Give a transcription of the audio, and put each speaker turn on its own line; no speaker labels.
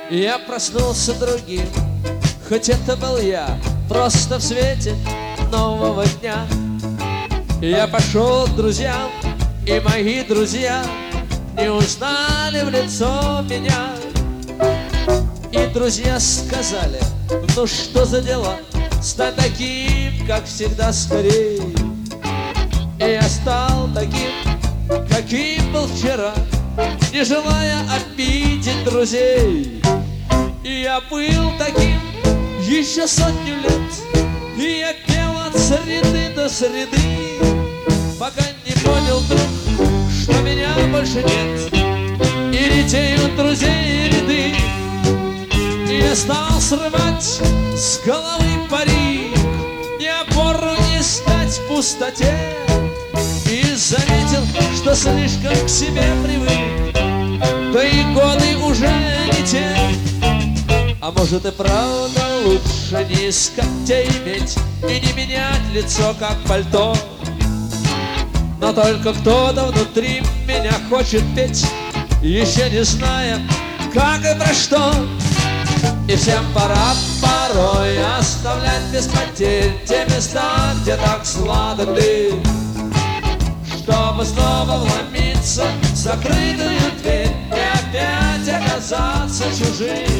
Я проснулся другим, хоть это был я, просто в свете нового дня. Я пошел к друзьям, и мои друзья не узнали в лицо меня. И друзья сказали: ну что за дела, стань таким, как всегда, скорей. И я стал таким, каким был вчера, не желая обидеть друзей. И я был таким еще сотню лет, и я пел от среды до среды, пока не понял вдруг, что меня больше нет, и ретеют друзей ряды. И я стал срывать с головы парик, ни опору не стать в пустоте, и заметил, что слишком к себе привык, да и годы уже не те. А может и правда лучше не искать, а иметь, и не менять лицо, как пальто. Но только кто-то внутри меня хочет петь, еще не зная, как и про что. И всем пора порой оставлять без потерь те места, где так сладок дым, чтобы снова вломиться в закрытую дверь и опять оказаться чужим.